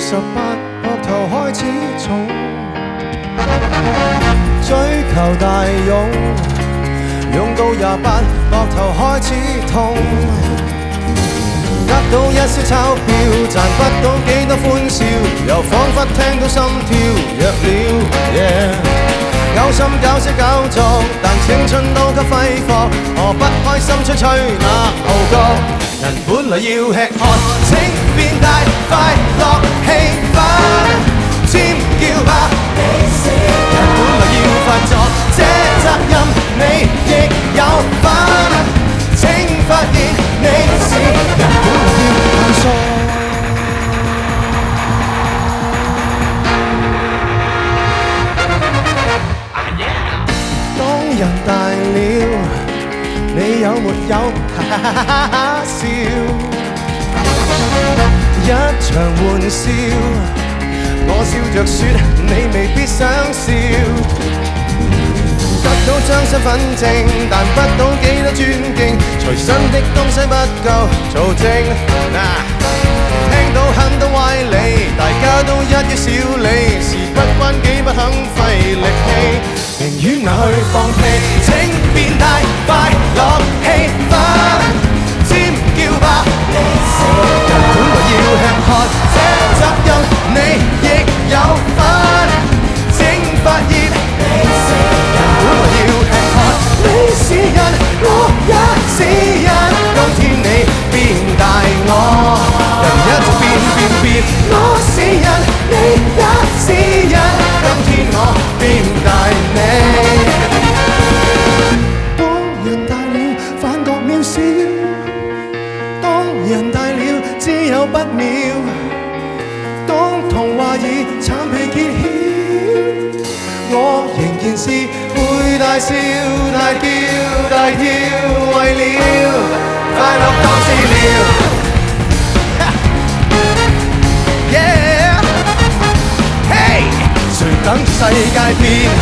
18，膊頭開始重，追求大勇，用到28，膊頭開始痛。得到一些鈔票，賺不到幾多歡笑，又彷彿聽到心跳弱了。嘔心搞些搞作，但青春都給揮霍，何不開心吹吹那號角？人本來要吃喝，請變大快樂氣氛，尖叫吧！人本來要發作，這責任你亦有份。請發現你是人本來要探索。當人大了，你有沒有哈哈哈哈笑？一場玩笑，我笑着說，你未必想笑。得到張身份證，但不到幾多尊敬，隨身的東西不夠做證。聽到很多歪理，大家都一於少理，事不關己不肯費力氣，寧願拿去放屁。請變大快樂氣氛，尖叫吧！人本來要吃喝，這責任你亦有份。請發現你是人本來要吃喝，你是人，我也是人。今天你變大我，人一直變，我是人，你也是人。今天我變大你。當人大了，反覺渺小；當人大了，知有不妙。當童話已慘被揭曉，我仍然是會大笑大叫大跳，為了快樂當飼料。Yeah， hey， 誰等世界變？